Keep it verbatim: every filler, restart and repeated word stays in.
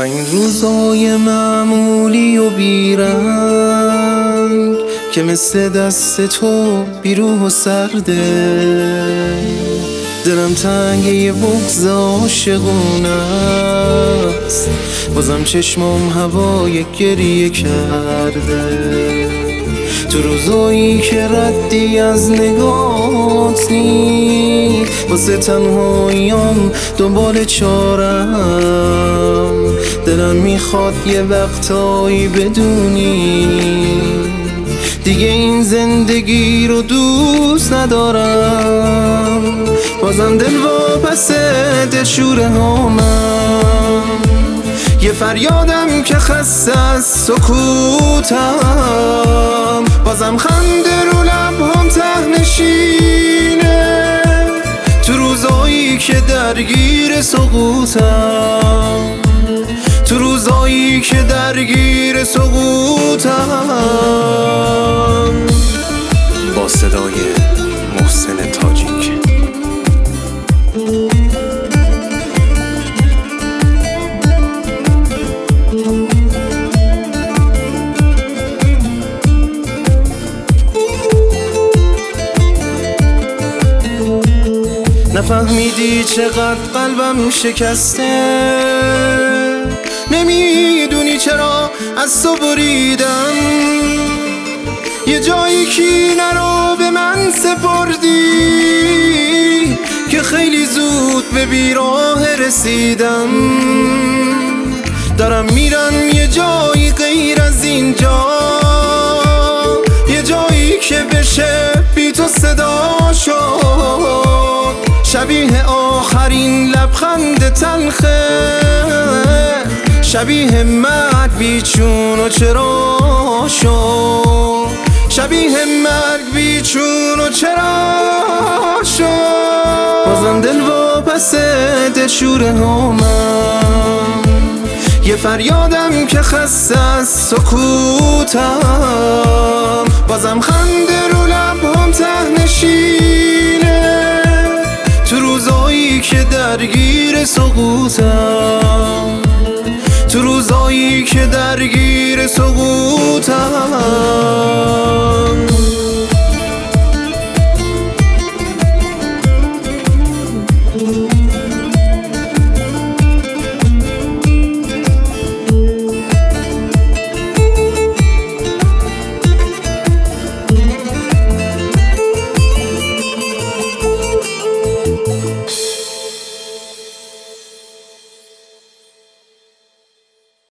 این روزای معمولی و بیرنگ که مثل دست تو بیروح و سرده، دلم تنگ یه بغض عاشقونه است، بازم چشمم هوای گریه کرده. تو روزایی که ردی از نگات نی، واسه تنهاییام دنبال چارم، دلم میخواد یه وقتایی بدونی دیگه این زندگی رو دوست ندارم. بازم دل واپسه دلشوره هامم، یه فریادم که خسته از سکوتم، بازم خنده رو لبهام ته نشینه، تو روزایی که درگیر سقوطم، تو روزایی که درگیر سقوطم. با صدای محسن تاجیک. نفهمیدی چقدر قلبم شکسته، نمیدونی چرا از تو بریدم، یه جایی کینه رو به من سپردی که خیلی زود به بیراه رسیدم. دارم میرم یه جایی غیر از اینجا، یه جایی که بشه بی تو صدا شد، شبیه آخرین لبخند تلخه، شبیه مرگ بیچون و چرا شد، شبیه مرگ بیچون و چرا شد. بازم دل واپسه دلشوره هامم، یه فریادم که خسته از سکوتم، بازم خنده رو لبهام ته نشینه، تو روزایی که درگیر سقوطم، تو روزایی که درگیر سقوطم.